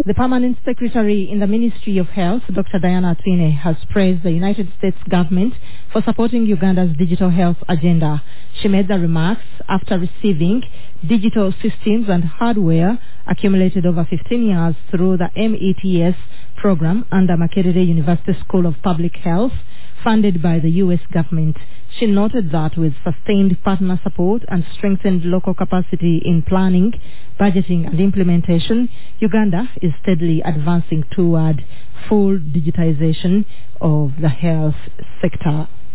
The Permanent Secretary in the Ministry of Health, Dr. Diana Atwine, has praised the United States government for supporting Uganda's digital health agenda. She made the remarks after receiving digital systems and hardware accumulated over 15 years through the METS program under Makerere University School of Public Health, funded by the U.S. government. She noted that with sustained partner support and strengthened local capacity in planning, budgeting and implementation, Uganda is steadily advancing toward full digitization of the health sector.